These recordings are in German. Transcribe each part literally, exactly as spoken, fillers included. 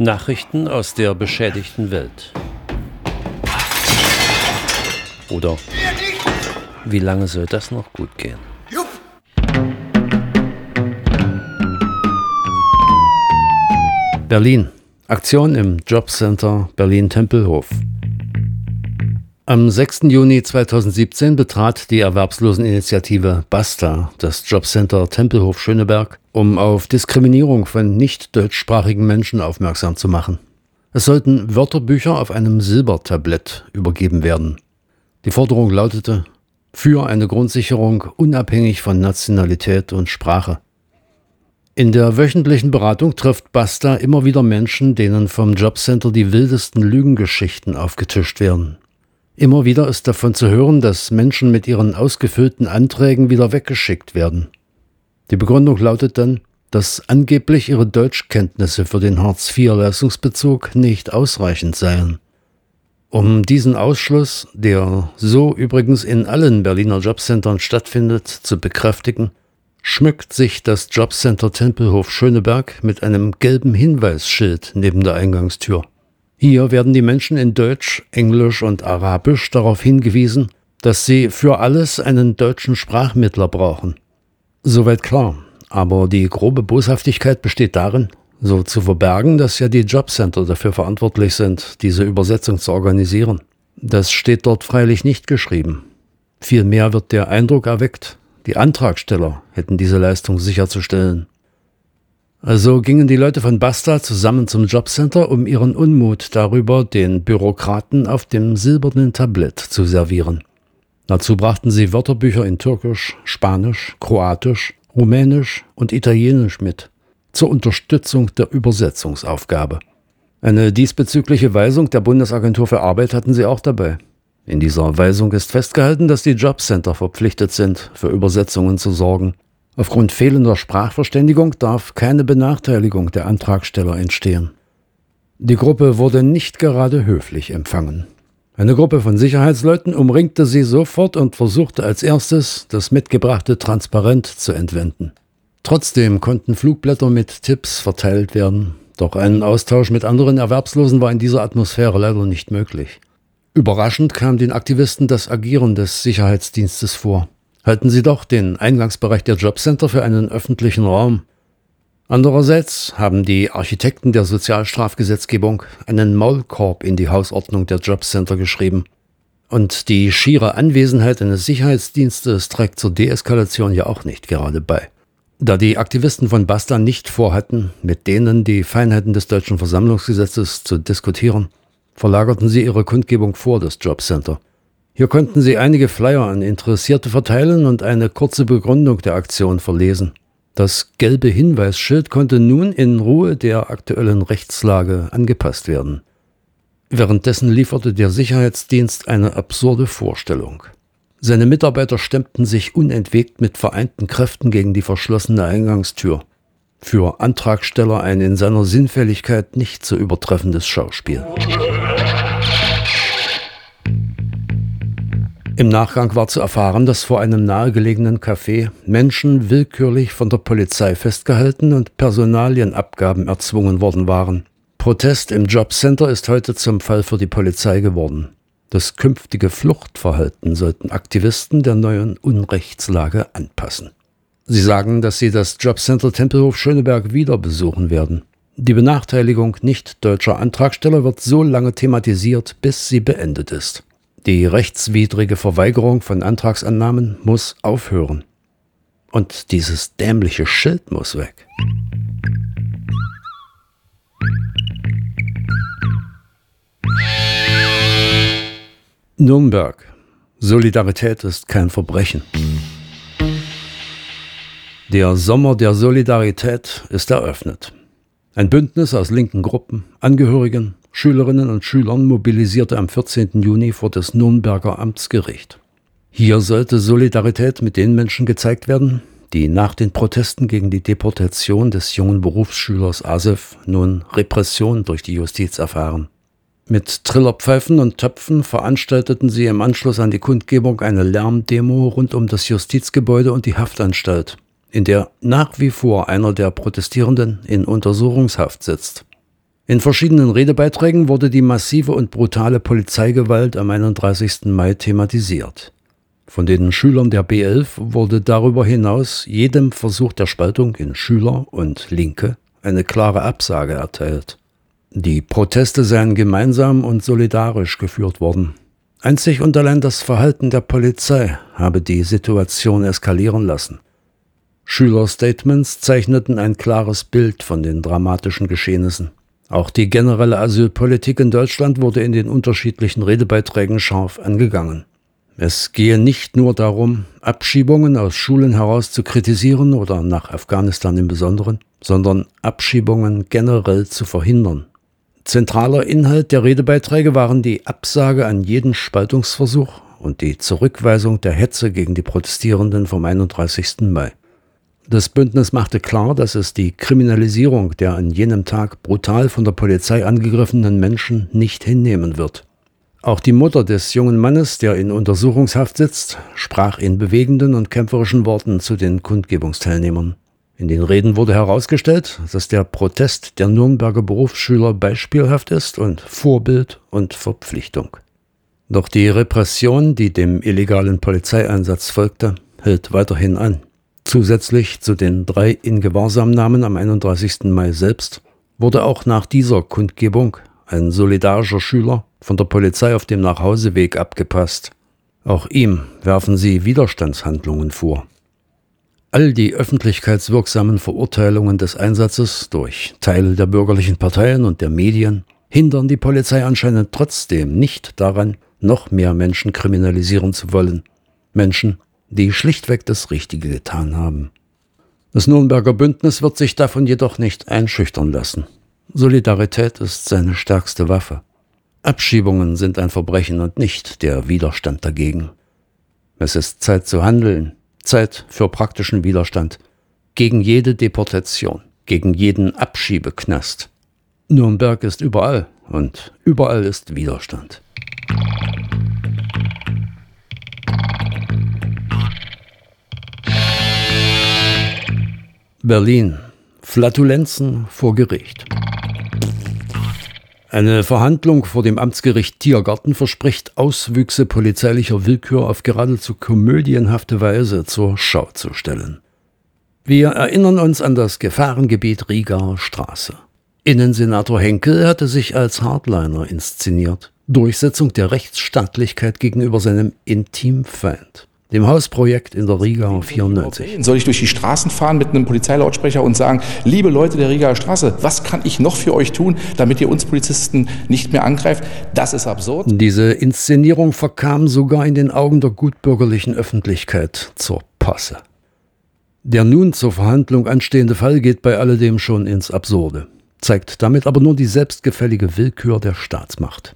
Nachrichten aus der beschädigten Welt. Oder wie lange soll das noch gut gehen? Berlin. Aktion im Jobcenter Berlin-Tempelhof. Am sechsten Juni zweitausendsiebzehn betrat die Erwerbsloseninitiative BASTA das Jobcenter Tempelhof-Schöneberg, um auf Diskriminierung von nicht deutschsprachigen Menschen aufmerksam zu machen. Es sollten Wörterbücher auf einem Silbertablett übergeben werden. Die Forderung lautete: für eine Grundsicherung unabhängig von Nationalität und Sprache. In der wöchentlichen Beratung trifft BASTA immer wieder Menschen, denen vom Jobcenter die wildesten Lügengeschichten aufgetischt werden. Immer wieder ist davon zu hören, dass Menschen mit ihren ausgefüllten Anträgen wieder weggeschickt werden. Die Begründung lautet dann, dass angeblich ihre Deutschkenntnisse für den Hartz vier Leistungsbezug nicht ausreichend seien. Um diesen Ausschluss, der so übrigens in allen Berliner Jobcentern stattfindet, zu bekräftigen, schmückt sich das Jobcenter Tempelhof Schöneberg mit einem gelben Hinweisschild neben der Eingangstür. Hier werden die Menschen in Deutsch, Englisch und Arabisch darauf hingewiesen, dass sie für alles einen deutschen Sprachmittler brauchen. Soweit klar, aber die grobe Boshaftigkeit besteht darin, so zu verbergen, dass ja die Jobcenter dafür verantwortlich sind, diese Übersetzung zu organisieren. Das steht dort freilich nicht geschrieben. Vielmehr wird der Eindruck erweckt, die Antragsteller hätten diese Leistung sicherzustellen. Also gingen die Leute von BASTA zusammen zum Jobcenter, um ihren Unmut darüber den Bürokraten auf dem silbernen Tablett zu servieren. Dazu brachten sie Wörterbücher in Türkisch, Spanisch, Kroatisch, Rumänisch und Italienisch mit, zur Unterstützung der Übersetzungsaufgabe. Eine diesbezügliche Weisung der Bundesagentur für Arbeit hatten sie auch dabei. In dieser Weisung ist festgehalten, dass die Jobcenter verpflichtet sind, für Übersetzungen zu sorgen. Aufgrund fehlender Sprachverständigung darf keine Benachteiligung der Antragsteller entstehen. Die Gruppe wurde nicht gerade höflich empfangen. Eine Gruppe von Sicherheitsleuten umringte sie sofort und versuchte als erstes, das mitgebrachte Transparent zu entwenden. Trotzdem konnten Flugblätter mit Tipps verteilt werden, doch ein Austausch mit anderen Erwerbslosen war in dieser Atmosphäre leider nicht möglich. Überraschend kam den Aktivisten das Agieren des Sicherheitsdienstes vor. Halten sie doch den Eingangsbereich der Jobcenter für einen öffentlichen Raum. Andererseits haben die Architekten der Sozialstrafgesetzgebung einen Maulkorb in die Hausordnung der Jobcenter geschrieben. Und die schiere Anwesenheit eines Sicherheitsdienstes trägt zur Deeskalation ja auch nicht gerade bei. Da die Aktivisten von BASTA nicht vorhatten, mit denen die Feinheiten des deutschen Versammlungsgesetzes zu diskutieren, verlagerten sie ihre Kundgebung vor das Jobcenter. Hier konnten sie einige Flyer an Interessierte verteilen und eine kurze Begründung der Aktion verlesen. Das gelbe Hinweisschild konnte nun in Ruhe der aktuellen Rechtslage angepasst werden. Währenddessen lieferte der Sicherheitsdienst eine absurde Vorstellung. Seine Mitarbeiter stemmten sich unentwegt mit vereinten Kräften gegen die verschlossene Eingangstür. Für Antragsteller ein in seiner Sinnfälligkeit nicht zu übertreffendes Schauspiel. Im Nachgang war zu erfahren, dass vor einem nahegelegenen Café Menschen willkürlich von der Polizei festgehalten und Personalienabgaben erzwungen worden waren. Protest im Jobcenter ist heute zum Fall für die Polizei geworden. Das künftige Fluchtverhalten sollten Aktivisten der neuen Unrechtslage anpassen. Sie sagen, dass sie das Jobcenter Tempelhof Schöneberg wieder besuchen werden. Die Benachteiligung nicht deutscher Antragsteller wird so lange thematisiert, bis sie beendet ist. Die rechtswidrige Verweigerung von Antragsannahmen muss aufhören. Und dieses dämliche Schild muss weg. Nürnberg. Solidarität ist kein Verbrechen. Der Sommer der Solidarität ist eröffnet. Ein Bündnis aus linken Gruppen, Angehörigen, Schülerinnen und Schülern mobilisierte am vierzehnten Juni vor das Nürnberger Amtsgericht. Hier sollte Solidarität mit den Menschen gezeigt werden, die nach den Protesten gegen die Deportation des jungen Berufsschülers Asef nun Repression durch die Justiz erfahren. Mit Trillerpfeifen und Töpfen veranstalteten sie im Anschluss an die Kundgebung eine Lärmdemo rund um das Justizgebäude und die Haftanstalt, in der nach wie vor einer der Protestierenden in Untersuchungshaft sitzt. In verschiedenen Redebeiträgen wurde die massive und brutale Polizeigewalt am einunddreißigsten Mai thematisiert. Von den Schülern der B elf wurde darüber hinaus jedem Versuch der Spaltung in Schüler und Linke eine klare Absage erteilt. Die Proteste seien gemeinsam und solidarisch geführt worden. Einzig und allein das Verhalten der Polizei habe die Situation eskalieren lassen. Schülerstatements zeichneten ein klares Bild von den dramatischen Geschehnissen. Auch die generelle Asylpolitik in Deutschland wurde in den unterschiedlichen Redebeiträgen scharf angegangen. Es gehe nicht nur darum, Abschiebungen aus Schulen heraus zu kritisieren oder nach Afghanistan im Besonderen, sondern Abschiebungen generell zu verhindern. Zentraler Inhalt der Redebeiträge waren die Absage an jeden Spaltungsversuch und die Zurückweisung der Hetze gegen die Protestierenden vom einunddreißigsten Mai. Das Bündnis machte klar, dass es die Kriminalisierung der an jenem Tag brutal von der Polizei angegriffenen Menschen nicht hinnehmen wird. Auch die Mutter des jungen Mannes, der in Untersuchungshaft sitzt, sprach in bewegenden und kämpferischen Worten zu den Kundgebungsteilnehmern. In den Reden wurde herausgestellt, dass der Protest der Nürnberger Berufsschüler beispielhaft ist und Vorbild und Verpflichtung. Doch die Repression, die dem illegalen Polizeieinsatz folgte, hält weiterhin an. Zusätzlich zu den drei Ingewahrsamnahmen am einunddreißigsten Mai selbst wurde auch nach dieser Kundgebung ein solidarischer Schüler von der Polizei auf dem Nachhauseweg abgepasst. Auch ihm werfen sie Widerstandshandlungen vor. All die öffentlichkeitswirksamen Verurteilungen des Einsatzes durch Teile der bürgerlichen Parteien und der Medien hindern die Polizei anscheinend trotzdem nicht daran, noch mehr Menschen kriminalisieren zu wollen. Menschen, die schlichtweg das Richtige getan haben. Das Nürnberger Bündnis wird sich davon jedoch nicht einschüchtern lassen. Solidarität ist seine stärkste Waffe. Abschiebungen sind ein Verbrechen und nicht der Widerstand dagegen. Es ist Zeit zu handeln. Zeit für praktischen Widerstand gegen jede Deportation, gegen jeden Abschiebeknast. Nürnberg ist überall und überall ist Widerstand. Berlin. Flatulenzen vor Gericht. Eine Verhandlung vor dem Amtsgericht Tiergarten verspricht, Auswüchse polizeilicher Willkür auf geradezu komödienhafte Weise zur Schau zu stellen. Wir erinnern uns an das Gefahrengebiet Rigaer Straße. Innensenator Henkel hatte sich als Hardliner inszeniert. Durchsetzung der Rechtsstaatlichkeit gegenüber seinem Intimfeind, dem Hausprojekt in der Rigaer vierundneunzig. Soll ich durch die Straßen fahren mit einem Polizeilautsprecher und sagen, liebe Leute der Rigaer Straße, was kann ich noch für euch tun, damit ihr uns Polizisten nicht mehr angreift? Das ist absurd. Diese Inszenierung verkam sogar in den Augen der gutbürgerlichen Öffentlichkeit zur Posse. Der nun zur Verhandlung anstehende Fall geht bei alledem schon ins Absurde, zeigt damit aber nur die selbstgefällige Willkür der Staatsmacht.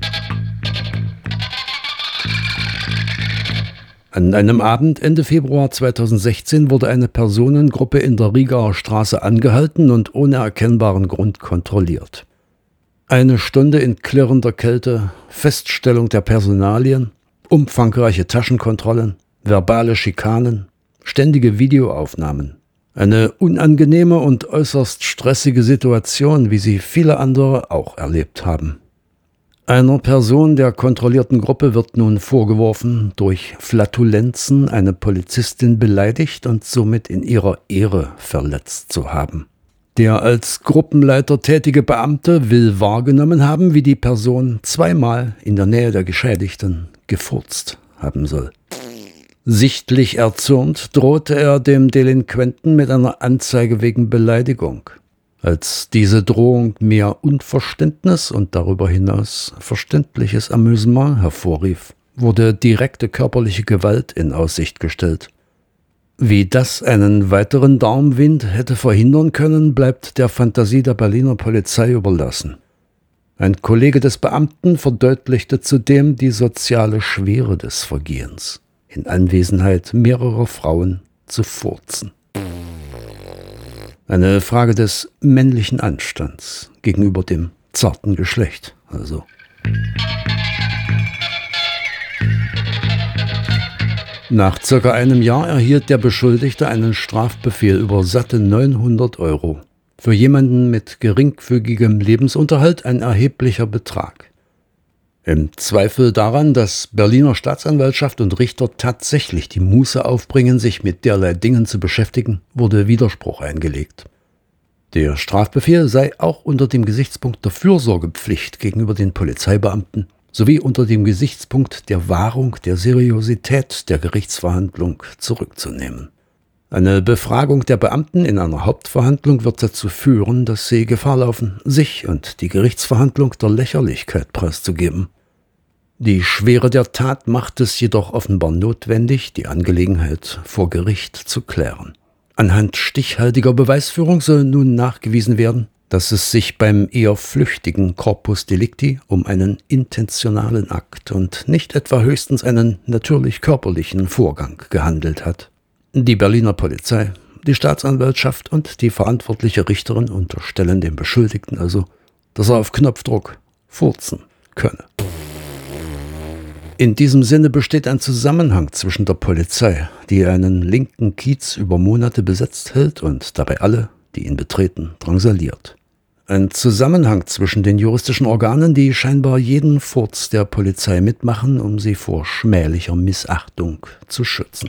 An einem Abend Ende Februar zweitausendsechzehn wurde eine Personengruppe in der Rigaer Straße angehalten und ohne erkennbaren Grund kontrolliert. Eine Stunde in klirrender Kälte, Feststellung der Personalien, umfangreiche Taschenkontrollen, verbale Schikanen, ständige Videoaufnahmen. Eine unangenehme und äußerst stressige Situation, wie sie viele andere auch erlebt haben. Einer Person der kontrollierten Gruppe wird nun vorgeworfen, durch Flatulenzen eine Polizistin beleidigt und somit in ihrer Ehre verletzt zu haben. Der als Gruppenleiter tätige Beamte will wahrgenommen haben, wie die Person zweimal in der Nähe der Geschädigten gefurzt haben soll. Sichtlich erzürnt drohte er dem Delinquenten mit einer Anzeige wegen Beleidigung. Als diese Drohung mehr Unverständnis und darüber hinaus verständliches Amüsement hervorrief, wurde direkte körperliche Gewalt in Aussicht gestellt. Wie das einen weiteren Darmwind hätte verhindern können, bleibt der Fantasie der Berliner Polizei überlassen. Ein Kollege des Beamten verdeutlichte zudem die soziale Schwere des Vergehens, in Anwesenheit mehrerer Frauen zu furzen. Eine Frage des männlichen Anstands gegenüber dem zarten Geschlecht, also. Nach circa einem Jahr erhielt der Beschuldigte einen Strafbefehl über satte neunhundert Euro. Für jemanden mit geringfügigem Lebensunterhalt ein erheblicher Betrag. Im Zweifel daran, dass Berliner Staatsanwaltschaft und Richter tatsächlich die Muße aufbringen, sich mit derlei Dingen zu beschäftigen, wurde Widerspruch eingelegt. Der Strafbefehl sei auch unter dem Gesichtspunkt der Fürsorgepflicht gegenüber den Polizeibeamten sowie unter dem Gesichtspunkt der Wahrung der Seriosität der Gerichtsverhandlung zurückzunehmen. Eine Befragung der Beamten in einer Hauptverhandlung wird dazu führen, dass sie Gefahr laufen, sich und die Gerichtsverhandlung der Lächerlichkeit preiszugeben. Die Schwere der Tat macht es jedoch offenbar notwendig, die Angelegenheit vor Gericht zu klären. Anhand stichhaltiger Beweisführung soll nun nachgewiesen werden, dass es sich beim eher flüchtigen Corpus Delicti um einen intentionalen Akt und nicht etwa höchstens einen natürlich körperlichen Vorgang gehandelt hat. Die Berliner Polizei, die Staatsanwaltschaft und die verantwortliche Richterin unterstellen dem Beschuldigten also, dass er auf Knopfdruck furzen könne. In diesem Sinne besteht ein Zusammenhang zwischen der Polizei, die einen linken Kiez über Monate besetzt hält und dabei alle, die ihn betreten, drangsaliert. Ein Zusammenhang zwischen den juristischen Organen, die scheinbar jeden Furz der Polizei mitmachen, um sie vor schmählicher Missachtung zu schützen.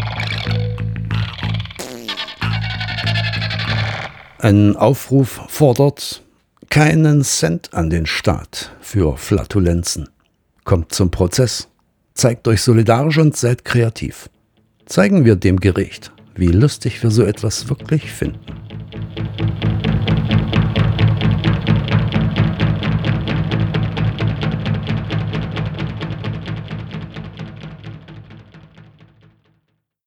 Ein Aufruf fordert: keinen Cent an den Staat für Flatulenzen. Kommt zum Prozess, zeigt euch solidarisch und seid kreativ. Zeigen wir dem Gericht, wie lustig wir so etwas wirklich finden.